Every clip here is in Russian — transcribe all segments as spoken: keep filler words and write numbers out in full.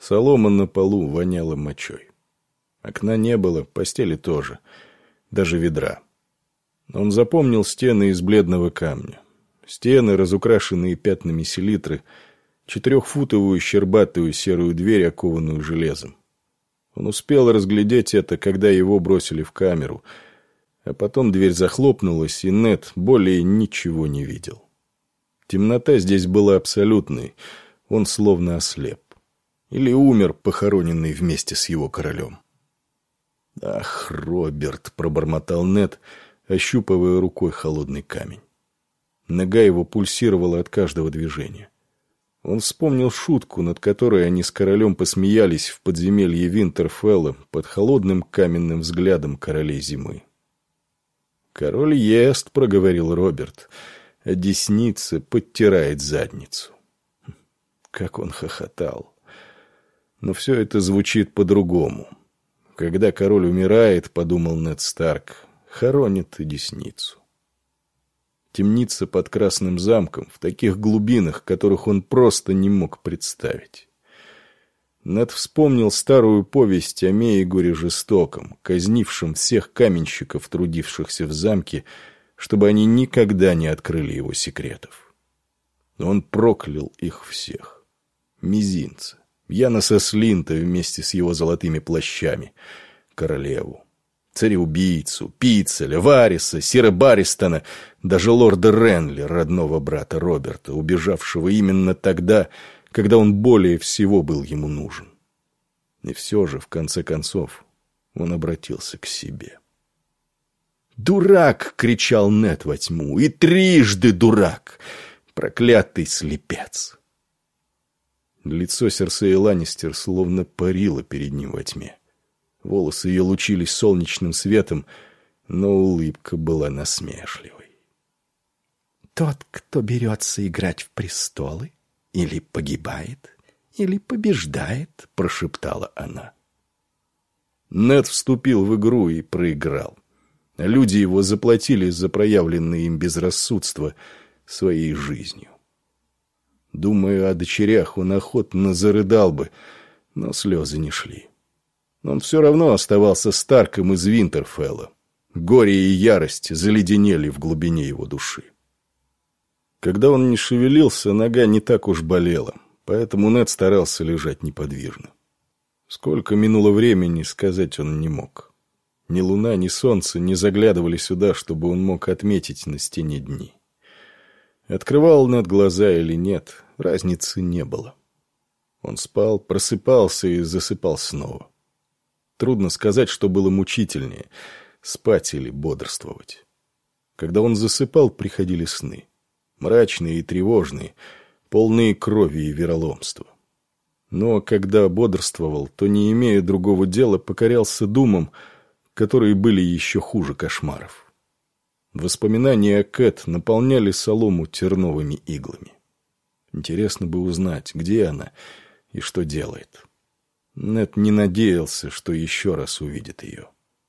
Солома на полу воняла мочой. Окна не было, постели тоже, даже ведра. Он запомнил стены из бледного камня. Стены, разукрашенные пятнами селитры, четырехфутовую щербатую серую дверь, окованную железом. Он успел разглядеть это, когда его бросили в камеру, а потом дверь захлопнулась, и Нед более ничего не видел. Темнота здесь была абсолютной, он словно ослеп. Или умер, похороненный вместе с его королем. «Ах, Роберт!» — пробормотал Нед, ощупывая рукой холодный камень. Нога его пульсировала от каждого движения. Он вспомнил шутку, над которой они с королем посмеялись в подземелье Винтерфелла под холодным каменным взглядом королей зимы. «Король ест», — проговорил Роберт, — «а десница подтирает задницу». Как он хохотал. Но все это звучит по-другому. Когда король умирает, — подумал Нед Старк, — хоронит и десницу. Темница под Красным замком, в таких глубинах, которых он просто не мог представить. Нед вспомнил старую повесть о Меигоре Жестоком, казнившем всех каменщиков, трудившихся в замке, чтобы они никогда не открыли его секретов. Он проклял их всех. Мизинца, Яноса Слинта вместе с его золотыми плащами, королеву, цареубийцу, Пиццеля, Вариса, Сира Баристона, даже лорда Ренли, родного брата Роберта, убежавшего именно тогда, когда он более всего был ему нужен. И все же, в конце концов, он обратился к себе. «Дурак!» — кричал Нед во тьму. «И трижды дурак! Проклятый слепец!» Лицо Серсеи Ланнистер словно парило перед ним во тьме. Волосы ее лучились солнечным светом, но улыбка была насмешливой. «Тот, кто берется играть в престолы, или погибает, или побеждает», — прошептала она. Нед вступил в игру и проиграл. Люди его заплатили за проявленное им безрассудство своей жизнью. Думая о дочерях, он охотно зарыдал бы, но слезы не шли. Он все равно оставался Старком из Винтерфелла. Горе и ярость заледенели в глубине его души. Когда он не шевелился, нога не так уж болела, поэтому Нед старался лежать неподвижно. Сколько минуло времени, сказать он не мог. Ни луна, ни солнце не заглядывали сюда, чтобы он мог отметить на стене дни. Открывал Нед глаза или нет, разницы не было. Он спал, просыпался и засыпал снова. Трудно сказать, что было мучительнее — спать или бодрствовать. Когда он засыпал, приходили сны. Мрачные и тревожные, полные крови и вероломства. Но когда бодрствовал, то, не имея другого дела, покорялся думам, которые были еще хуже кошмаров. Воспоминания о Кэт наполняли солому терновыми иглами. Интересно бы узнать, где она и что делает. Нед не надеялся, что еще раз увидит ее.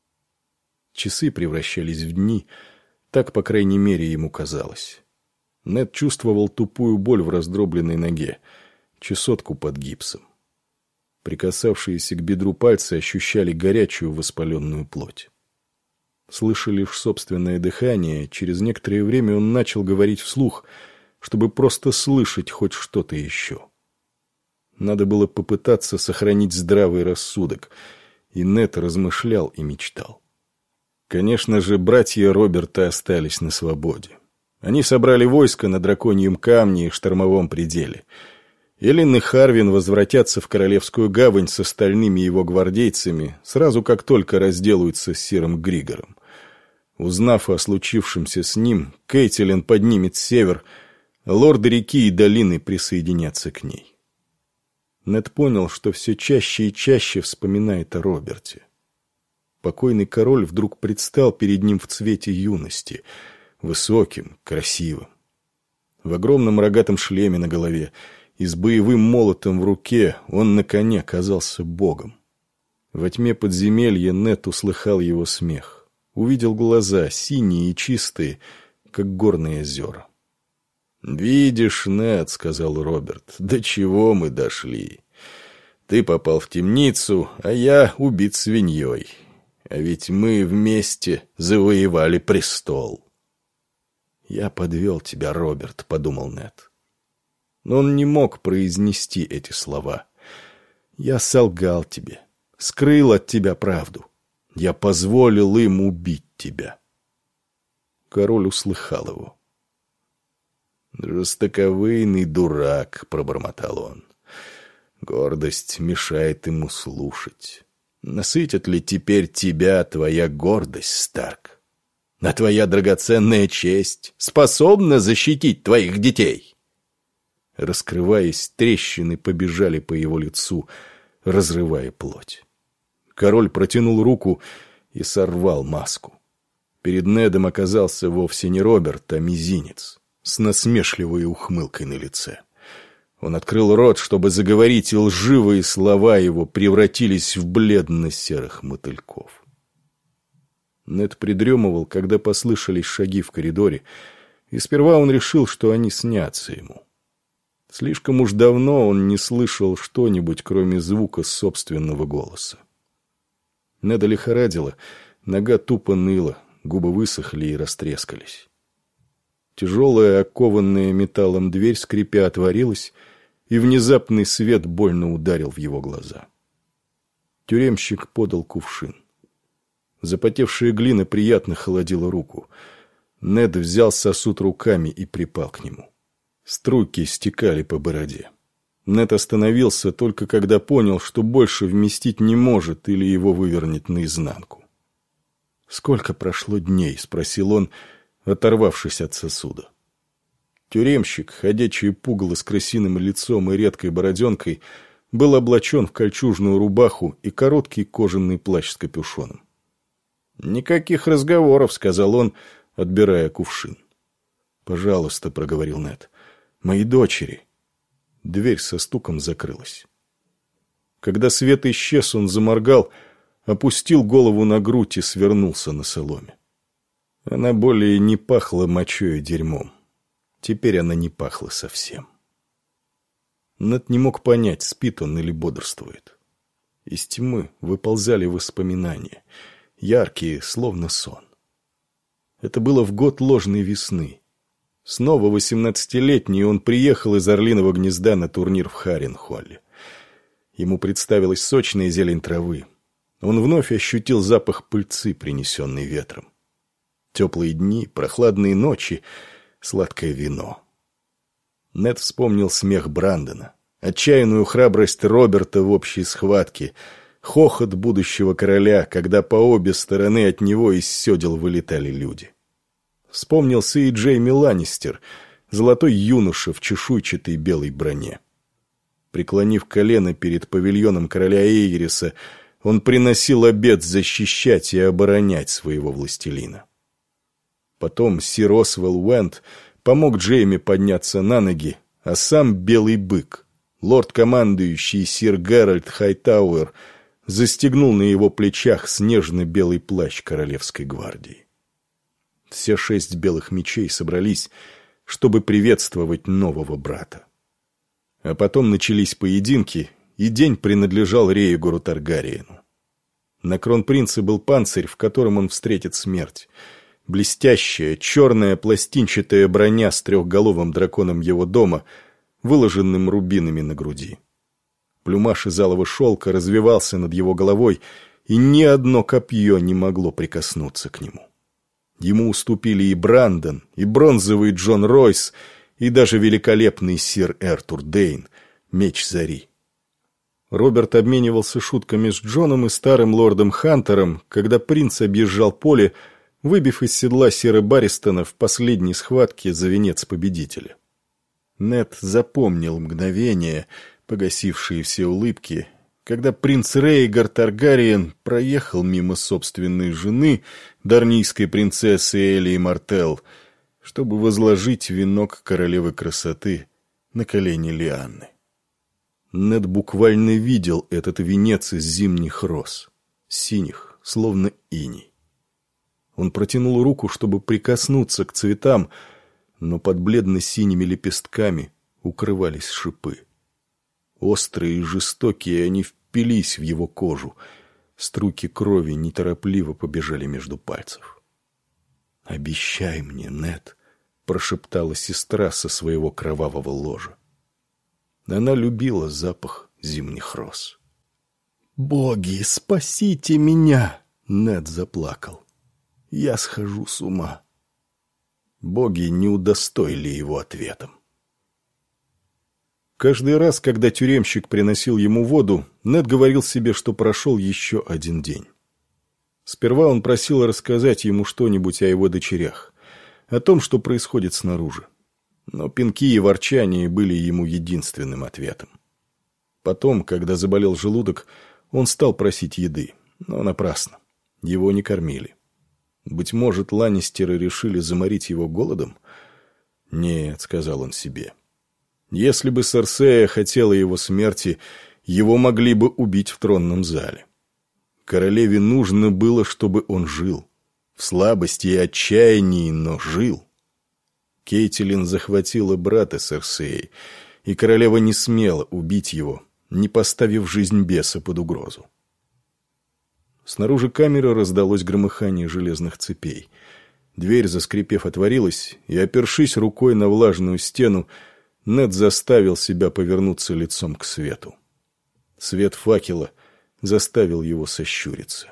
Часы превращались в дни, так, по крайней мере, ему казалось. Нед чувствовал тупую боль в раздробленной ноге, чесотку под гипсом. Прикасавшиеся к бедру пальцы ощущали горячую воспаленную плоть. Слыша лишь собственное дыхание, через некоторое время он начал говорить вслух, чтобы просто слышать хоть что-то еще. Надо было попытаться сохранить здравый рассудок, и Нед размышлял и мечтал. Конечно же, братья Роберта остались на свободе. Они собрали войско на Драконьем камне и Штормовом пределе. Эллин и Харвин возвратятся в Королевскую гавань с остальными его гвардейцами, сразу как только разделаются с Сиром Григором. Узнав о случившемся с ним, Кейтилин поднимет север, лорды реки и долины присоединятся к ней. Нед понял, что все чаще и чаще вспоминает о Роберте. Покойный король вдруг предстал перед ним в цвете юности, высоким, красивым. В огромном рогатом шлеме на голове и с боевым молотом в руке он на коне казался богом. Во тьме подземелья Нед услыхал его смех, увидел глаза, синие и чистые, как горные озера. «Видишь, Нед, — сказал Роберт, — до чего мы дошли. Ты попал в темницу, а я убит свиньей. А ведь мы вместе завоевали престол. «Я подвел тебя, Роберт», — подумал Нед. Но он не мог произнести эти слова. «Я солгал тебе, скрыл от тебя правду. Я позволил им убить тебя». Король услыхал его. «Жестоковыйный дурак», — пробормотал он. «Гордость мешает ему слушать. Насытит ли теперь тебя твоя гордость, Старк? А твоя драгоценная честь способна защитить твоих детей?» Раскрываясь, трещины побежали по его лицу, разрывая плоть. Король протянул руку и сорвал маску. Перед Недом оказался вовсе не Роберт, а мизинец, с насмешливой ухмылкой на лице. Он открыл рот, чтобы заговорить, и лживые слова его превратились в бледно-серых мотыльков. Нед придремывал, когда послышались шаги в коридоре, и сперва он решил, что они снятся ему. Слишком уж давно он не слышал что-нибудь, кроме звука собственного голоса. Неда лихорадило, нога тупо ныла, губы высохли и растрескались. Тяжелая, окованная металлом дверь, скрипя, отворилась, и внезапный свет больно ударил в его глаза. Тюремщик подал кувшин. Запотевшая глина приятно холодила руку. Нед взял сосуд руками и припал к нему. Струйки стекали по бороде. Нед остановился только когда понял, что больше вместить не может или его вывернет наизнанку. «Сколько прошло дней?» — спросил он, оторвавшись от сосуда. Тюремщик, ходячее пугало с крысиным лицом и редкой бороденкой, был облачен в кольчужную рубаху и короткий кожаный плащ с капюшоном. «Никаких разговоров», — сказал он, отбирая кувшин. «Пожалуйста», — проговорил Нед, — «мои дочери». Дверь со стуком закрылась. Когда свет исчез, он заморгал, опустил голову на грудь и свернулся на соломе. Она более не пахла мочой и дерьмом. Теперь она не пахла совсем. Нед не мог понять, спит он или бодрствует. Из тьмы выползали воспоминания, яркие, словно сон. Это было в год ложной весны. Снова восемнадцатилетний он приехал из Орлиного гнезда на турнир в Харенхолле. Ему представилась сочная зелень травы. Он вновь ощутил запах пыльцы, принесенной ветром. Теплые дни, прохладные ночи, сладкое вино. Нед вспомнил смех Брандона, отчаянную храбрость Роберта в общей схватке, хохот будущего короля, когда по обе стороны от него из седел вылетали люди. Вспомнился и Джейми Ланнистер, золотой юноша в чешуйчатой белой броне. Преклонив колено перед павильоном короля Эйриса, он приносил обет защищать и оборонять своего властелина. Потом сир Освелл Уэнд помог Джейми подняться на ноги, а сам Белый Бык, лорд-командующий сир Геральт Хайтауэр, застегнул на его плечах снежно-белый плащ королевской гвардии. Все шесть белых мечей собрались, чтобы приветствовать нового брата. А потом начались поединки, и день принадлежал Рейгору Таргариену. На кронпринце был панцирь, в котором он встретит смерть. Блестящая, черная пластинчатая броня с трехголовым драконом его дома, выложенным рубинами на груди. Плюмаж из алого шелка развивался над его головой, и ни одно копье не могло прикоснуться к нему. Ему уступили и Брандон, и бронзовый Джон Ройс, и даже великолепный сир Эртур Дейн, меч Зари. Роберт обменивался шутками с Джоном и старым лордом Хантером, когда принц объезжал поле, выбив из седла сира Барристона в последней схватке за венец победителя. Нед запомнил мгновение, погасившие все улыбки, когда принц Рейгар Таргариен проехал мимо собственной жены, дарнийской принцессы Элии Мартел, чтобы возложить венок королевы красоты на колени Лианны. Нед буквально видел этот венец из зимних роз, синих, словно иней. Он протянул руку, чтобы прикоснуться к цветам, но под бледно-синими лепестками укрывались шипы. Острые и жестокие, они впились в его кожу. Струйки крови неторопливо побежали между пальцев. «Обещай мне, Нед», — прошептала сестра со своего кровавого ложа. Она любила запах зимних роз. «Боги, спасите меня!» — Нед заплакал. «Я схожу с ума». Боги не удостоили его ответом. Каждый раз, когда тюремщик приносил ему воду, Нед говорил себе, что прошел еще один день. Сперва он просил рассказать ему что-нибудь о его дочерях, о том, что происходит снаружи. Но пинки и ворчание были ему единственным ответом. Потом, когда заболел желудок, он стал просить еды, но напрасно. Его не кормили. Быть может, Ланнистеры решили заморить его голодом? «Нет», — сказал он себе. «Если бы Серсея хотела его смерти, его могли бы убить в тронном зале. Королеве нужно было, чтобы он жил. В слабости и отчаянии, но жил». Кейтилин захватила брата Серсеи, и королева не смела убить его, не поставив жизнь беса под угрозу. Снаружи камеры раздалось громыхание железных цепей. Дверь, заскрипев, отворилась, и, опершись рукой на влажную стену, Нед заставил себя повернуться лицом к свету. Свет факела заставил его сощуриться.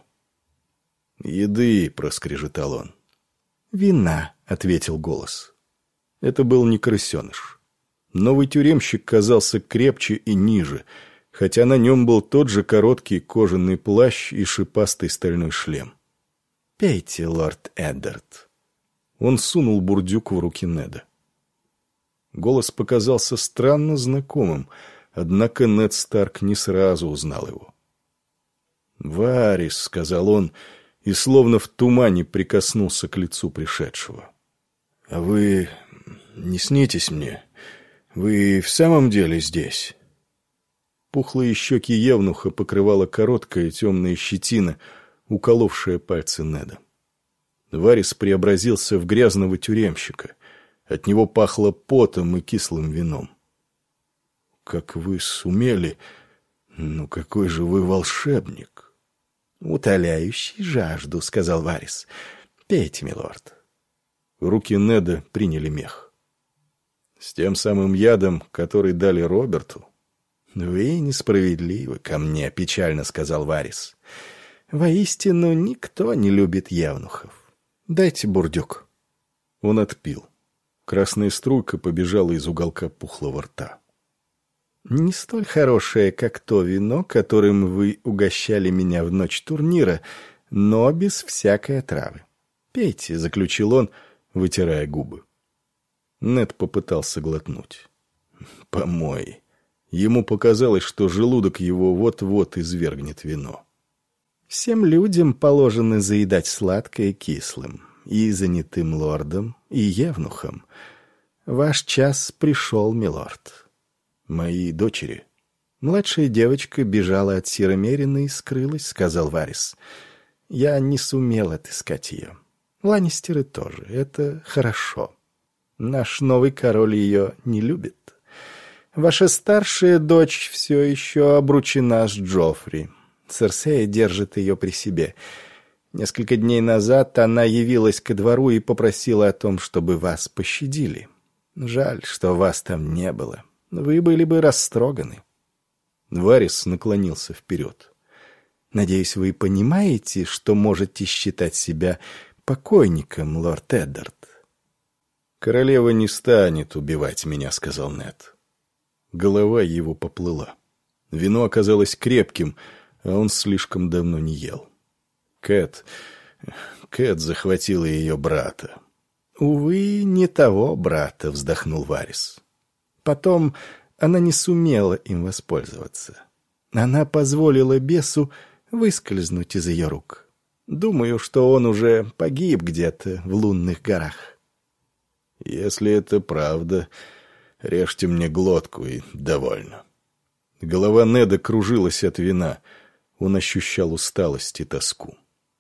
«Еды», — проскрежетал он. «Вина», — ответил голос. Это был не крысеныш. Новый тюремщик казался крепче и ниже, хотя на нем был тот же короткий кожаный плащ и шипастый стальной шлем. «Пейте, лорд Эддард». Он сунул бурдюк в руки Неда. Голос показался странно знакомым, однако Нед Старк не сразу узнал его. «Варис», — сказал он, и словно в тумане прикоснулся к лицу пришедшего. «А вы не снитесь мне? Вы в самом деле здесь?» Пухлые щеки евнуха покрывала короткая темная щетина, уколовшая пальцы Неда. Варис преобразился в грязного тюремщика. От него пахло потом и кислым вином. «Как вы сумели? Ну, какой же вы волшебник!» «Утоляющий жажду», — сказал Варис. «Пейте, милорд». Руки Неда приняли мех. «С тем самым ядом, который дали Роберту?» «Вы несправедливы ко мне», — печально сказал Варис. «Воистину, никто не любит евнухов. Дайте бурдюк». Он отпил. Красная струйка побежала из уголка пухлого рта. «Не столь хорошее, как то вино, которым вы угощали меня в ночь турнира, но без всякой отравы. Пейте», — заключил он, вытирая губы. Нед попытался глотнуть. «Помой». Ему показалось, что желудок его вот-вот извергнет вино. «Всем людям положено заедать сладкое кислым, и занятым лордом, и евнухом. Ваш час пришел, милорд». «Мои дочери». «Младшая девочка бежала от Сиромерина и скрылась», — сказал Варис. «Я не сумел отыскать ее. Ланнистеры тоже. Это хорошо. Наш новый король ее не любит. Ваша старшая дочь все еще обручена с Джоффри. Серсея держит ее при себе. Несколько дней назад она явилась ко двору и попросила о том, чтобы вас пощадили. Жаль, что вас там не было. Вы были бы растроганы». Варис наклонился вперед. «Надеюсь, вы понимаете, что можете считать себя покойником, лорд Эддард?» «Королева не станет убивать меня», — сказал Нед. Голова его поплыла. Вино оказалось крепким, а он слишком давно не ел. Кэт... Кэт захватила ее брата. «Увы, не того брата», — вздохнул Варис. «Потом она не сумела им воспользоваться. Она позволила бесу выскользнуть из ее рук. Думаю, что он уже погиб где-то в лунных горах». «Если это правда, режьте мне глотку и довольно». Голова Неда кружилась от вина. Он ощущал усталость и тоску.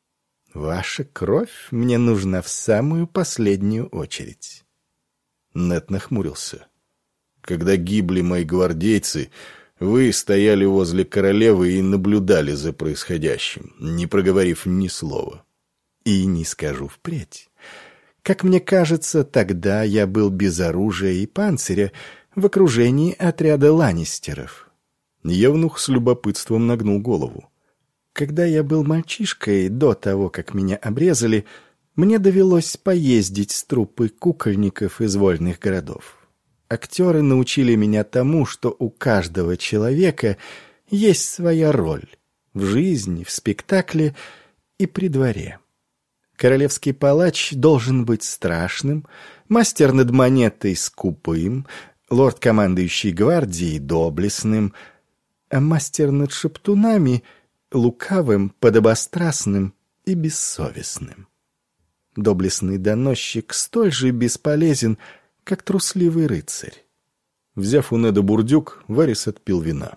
«Ваша кровь мне нужна в самую последнюю очередь». Нед нахмурился. «Когда гибли мои гвардейцы, Вы стояли возле королевы и наблюдали за происходящим, не проговорив ни слова. И не скажу впредь. Как мне кажется, тогда я был без оружия и панциря в окружении отряда ланнистеров. Евнух с любопытством нагнул голову. Когда я был мальчишкой, до того, как меня обрезали, мне довелось поездить с труппой кукольников из вольных городов. Актеры научили меня тому, что у каждого человека есть своя роль в жизни, в спектакле и при дворе. Королевский палач должен быть страшным, мастер над монетой скупым, лорд-командующий гвардией доблестным, а мастер над шептунами лукавым, подобострастным и бессовестным. Доблестный доносчик столь же бесполезен, как трусливый рыцарь. Взяв у Неда бурдюк, Варис отпил вина.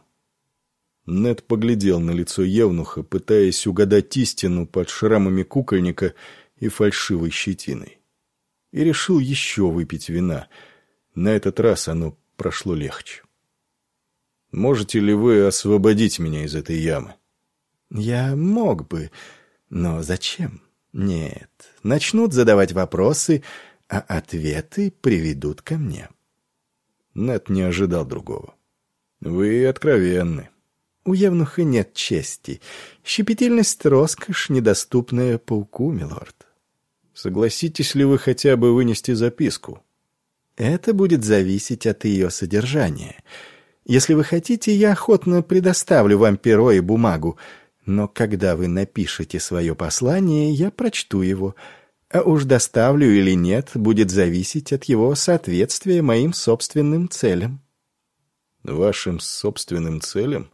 Нед поглядел на лицо евнуха, пытаясь угадать истину под шрамами кукольника и фальшивой щетиной. И решил еще выпить вина. На этот раз оно прошло легче. «Можете ли вы освободить меня из этой ямы?» «Я мог бы, но зачем? Нет, начнут задавать вопросы, а ответы приведут ко мне». Нед не ожидал другого. «Вы откровенны». У евнуха нет чести. Щепетильность — роскошь, недоступная пауку, милорд. Согласитесь ли вы хотя бы вынести записку? Это будет зависеть от ее содержания. Если вы хотите, я охотно предоставлю вам перо и бумагу, но когда вы напишете свое послание, я прочту его, а уж доставлю или нет, будет зависеть от его соответствия моим собственным целям. Вашим собственным целям?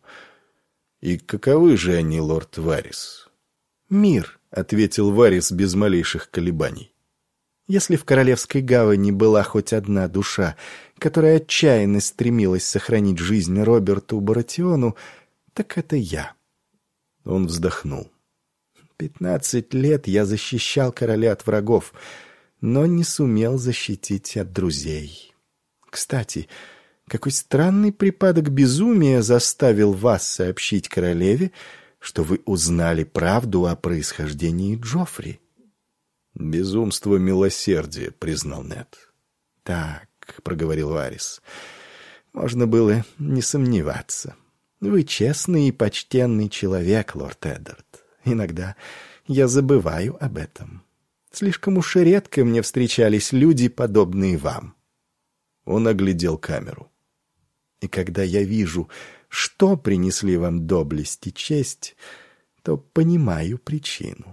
И каковы же они, лорд Варис? Мир, — ответил Варис без малейших колебаний. Если в Королевской гавани была хоть одна душа, которая отчаянно стремилась сохранить жизнь Роберту Баратиону, так это я. Он вздохнул. Пятнадцать лет я защищал короля от врагов, но не сумел защитить от друзей. Кстати, какой странный припадок безумия заставил вас сообщить королеве, что вы узнали правду о происхождении Джоффри? «Безумство милосердия», — признал Нед. «Так», — проговорил Варис, — «можно было не сомневаться. Вы честный и почтенный человек, лорд Эддард. Иногда я забываю об этом. Слишком уж редко мне встречались люди, подобные вам». Он оглядел камеру. «И когда я вижу, что принесли вам доблесть и честь, то понимаю причину».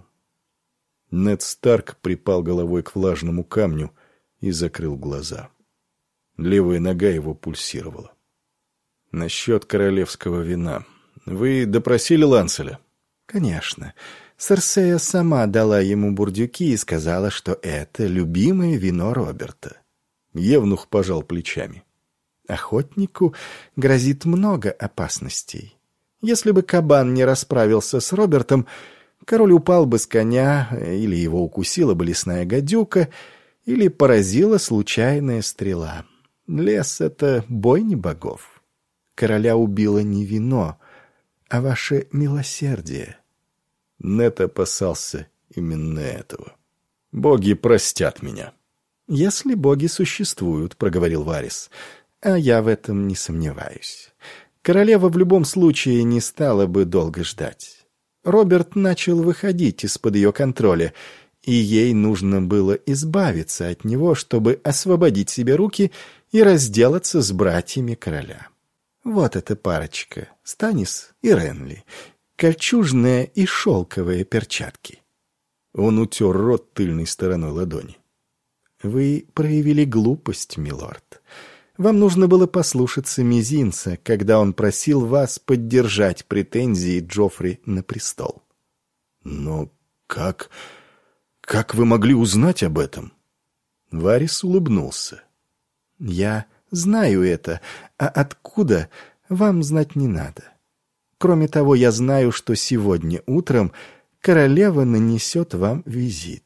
Нед Старк припал головой к влажному камню и закрыл глаза. Левая нога его пульсировала. «Насчет королевского вина. Вы допросили Ланселя?» «Конечно. Серсея сама дала ему бурдюки и сказала, что это любимое вино Роберта». Евнух пожал плечами. «Охотнику грозит много опасностей. Если бы кабан не расправился с Робертом, король упал бы с коня, или его укусила бы лесная гадюка, или поразила случайная стрела. Лес — это бойня богов. Короля убило не вино, а ваше милосердие». Нед опасался именно этого. «Боги простят меня». «Если боги существуют», — проговорил Варис, — «а я в этом не сомневаюсь. Королева в любом случае не стала бы долго ждать. Роберт начал выходить из-под ее контроля, и ей нужно было избавиться от него, чтобы освободить себе руки и разделаться с братьями короля. Вот эта парочка, Станис и Ренли, кольчужные и шелковые перчатки». Он утер рот тыльной стороной ладони. «Вы проявили глупость, милорд. Вам нужно было послушаться мизинца, когда он просил вас поддержать претензии Джоффри на престол». «Но как... как вы могли узнать об этом?» Варис улыбнулся. «Я знаю это, а откуда, вам знать не надо. Кроме того, я знаю, что сегодня утром королева нанесет вам визит».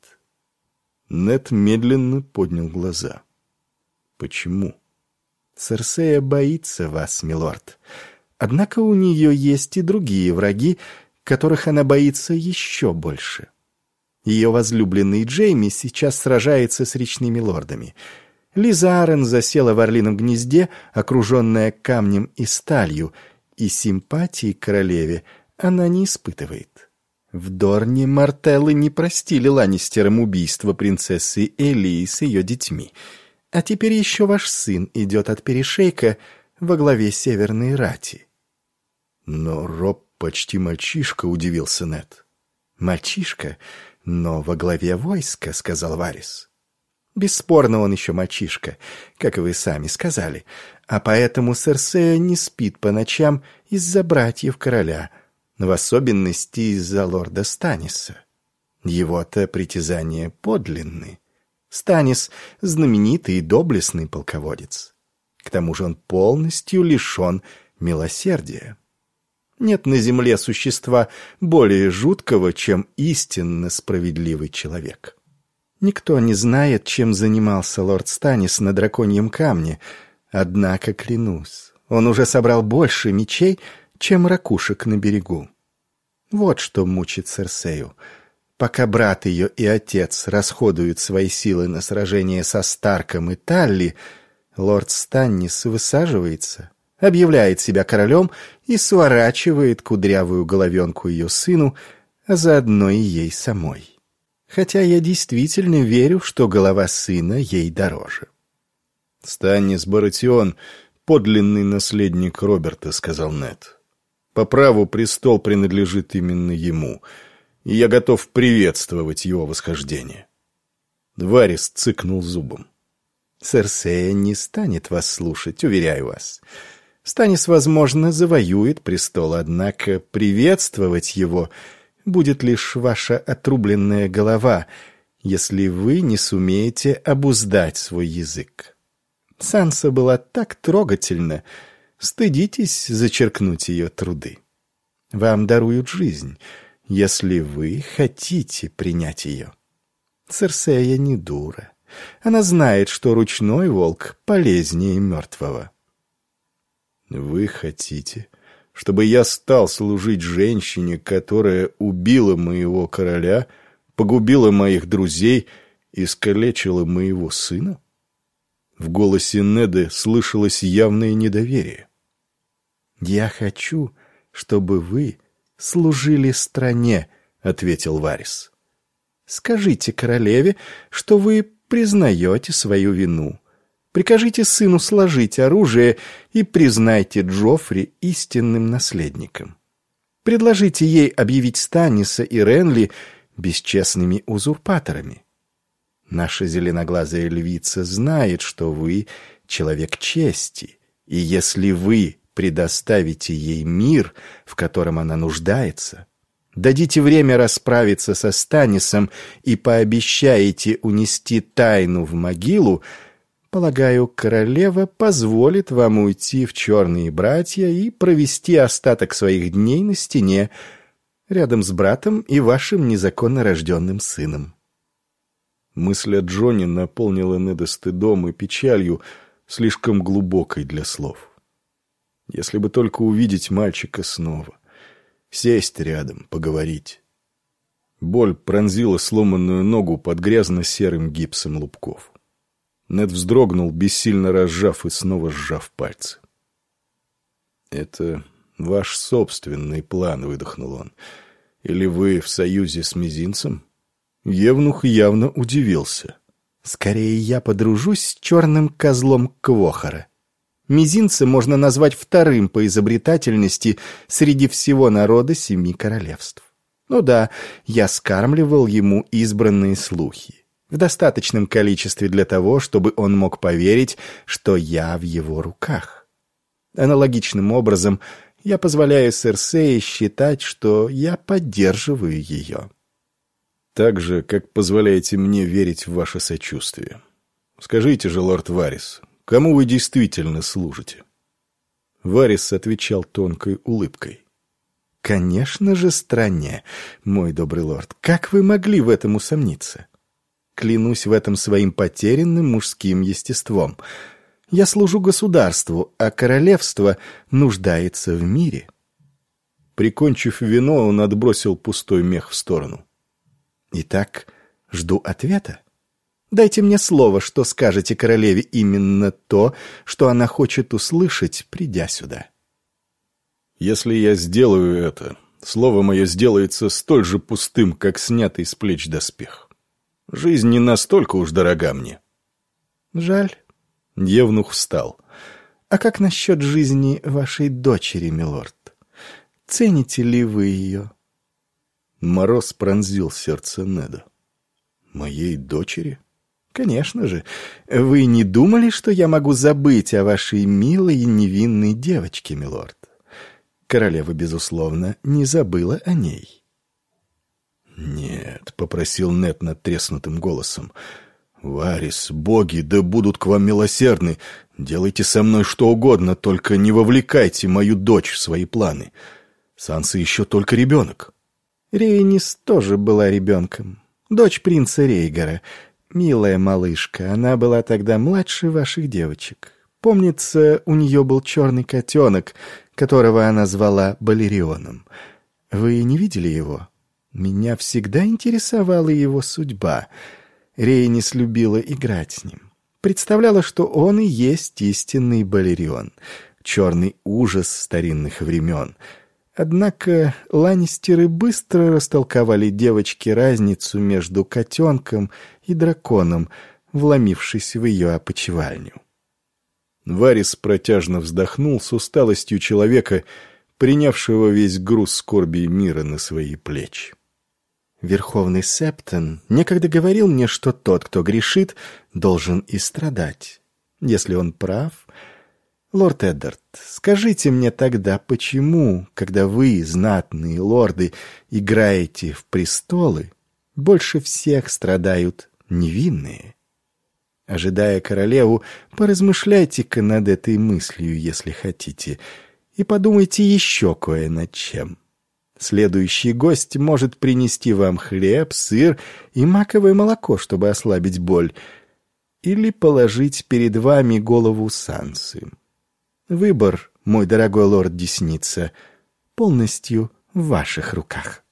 Нед медленно поднял глаза. «Почему?» «Серсея боится вас, милорд. Однако у нее есть и другие враги, которых она боится еще больше. Ее возлюбленный Джейми сейчас сражается с речными лордами. Лиза Арен засела в орлином гнезде, окруженная камнем и сталью, и симпатии к королеве она не испытывает. В Дорне Мартеллы не простили Ланнистерам убийство принцессы Элии с ее детьми. А теперь еще ваш сын идет от перешейка во главе Северной Рати. Но Роб почти мальчишка, удивился Нед. Мальчишка, но во главе войска, сказал Варис. Бесспорно, он еще мальчишка, как вы сами сказали, а поэтому Серсея не спит по ночам из-за братьев короля, в особенности из-за лорда Станниса. Его-то притязания подлинны. Станнис — знаменитый и доблестный полководец. К тому же он полностью лишен милосердия. Нет на земле существа более жуткого, чем истинно справедливый человек. Никто не знает, чем занимался лорд Станнис на драконьем камне, однако, клянусь, он уже собрал больше мечей, чем ракушек на берегу. Вот что мучит Серсею. Пока брат ее и отец расходуют свои силы на сражение со Старком и Талли, лорд Станнис высаживается, объявляет себя королем и сворачивает кудрявую головенку ее сыну, а заодно и ей самой. Хотя я действительно верю, что голова сына ей дороже. «Станнис Баратион — подлинный наследник Роберта», — сказал Нед. «По праву престол принадлежит именно ему, и я готов приветствовать его восхождение». Варис цыкнул зубом. «Серсея не станет вас слушать, уверяю вас. Станнис, возможно, завоюет престол, однако приветствовать его будет лишь ваша отрубленная голова, если вы не сумеете обуздать свой язык. Санса была так трогательна, стыдитесь зачеркнуть ее труды. Вам даруют жизнь, если вы хотите принять ее. Серсея не дура. Она знает, что ручной волк полезнее мертвого». «Вы хотите, чтобы я стал служить женщине, которая убила моего короля, погубила моих друзей и искалечила моего сына?» В голосе Неда слышалось явное недоверие. «Я хочу, чтобы вы служили стране», — ответил Варис. «Скажите королеве, что вы признаете свою вину. Прикажите сыну сложить оружие и признайте Джоффри истинным наследником. Предложите ей объявить Станниса и Ренли бесчестными узурпаторами. Наша зеленоглазая львица знает, что вы человек чести, и если вы предоставите ей мир, в котором она нуждается, дадите время расправиться со Станнисом и пообещаете унести тайну в могилу, полагаю, королева позволит вам уйти в черные братья и провести остаток своих дней на стене, рядом с братом и вашим незаконно рожденным сыном». Мысль о Джоне наполнила Неда стыдом и печалью, слишком глубокой для слов. Если бы только увидеть мальчика снова, сесть рядом, поговорить. Боль пронзила сломанную ногу под грязно-серым гипсом лубков. Нед вздрогнул, бессильно разжав и снова сжав пальцы. «Это ваш собственный план», — выдохнул он. «Или вы в союзе с мизинцем?» Евнух явно удивился. «Скорее я подружусь с черным козлом Квохора. Мизинца можно назвать вторым по изобретательности среди всего народа семи королевств. Ну да, я скармливал ему избранные слухи, в достаточном количестве для того, чтобы он мог поверить, что я в его руках. Аналогичным образом я позволяю Серсее считать, что я поддерживаю ее». «Так же, как позволяете мне верить в ваше сочувствие. Скажите же, лорд Варис, кому вы действительно служите?» Варис отвечал тонкой улыбкой. «Конечно же, стране, мой добрый лорд. Как вы могли в этом усомниться? Клянусь в этом своим потерянным мужским естеством. Я служу государству, а королевство нуждается в мире». Прикончив вино, он отбросил пустой мех в сторону. «Итак, жду ответа. Дайте мне слово, что скажете королеве именно то, что она хочет услышать, придя сюда». «Если я сделаю это, слово мое сделается столь же пустым, как снятый с плеч доспех. Жизнь не настолько уж дорога мне». «Жаль». Евнух встал. «А как насчет жизни вашей дочери, милорд? Цените ли вы ее?» Мороз пронзил сердце Неда. «Моей дочери?» «Конечно же. Вы не думали, что я могу забыть о вашей милой и невинной девочке, милорд? Королева, безусловно, не забыла о ней». «Нет», — попросил Нед надтреснутым голосом. «Варис, боги, да будут к вам милосердны. Делайте со мной что угодно, только не вовлекайте мою дочь в свои планы. Санса еще только ребенок». Рейнис тоже была ребенком. Дочь принца Рейгара. Милая малышка, она была тогда младше ваших девочек. Помнится, у нее был черный котенок, которого она звала Балерионом. Вы не видели его? Меня всегда интересовала его судьба. Рейнис любила играть с ним. Представляла, что он и есть истинный Балерион, черный ужас старинных времен. Однако ланнистеры быстро растолковали девочке разницу между котенком и драконом, вломившись в ее опочивальню. Варис протяжно вздохнул с усталостью человека, принявшего весь груз скорби мира на свои плечи. «Верховный Септон некогда говорил мне, что тот, кто грешит, должен и страдать. Если он прав... Лорд Эддард, скажите мне тогда, почему, когда вы, знатные лорды, играете в престолы, больше всех страдают невинные? Ожидая королеву, поразмышляйте-ка над этой мыслью, если хотите, и подумайте еще кое над чем. Следующий гость может принести вам хлеб, сыр и маковое молоко, чтобы ослабить боль, или положить перед вами голову Сансы. Выбор, мой дорогой лорд Десница, полностью в ваших руках».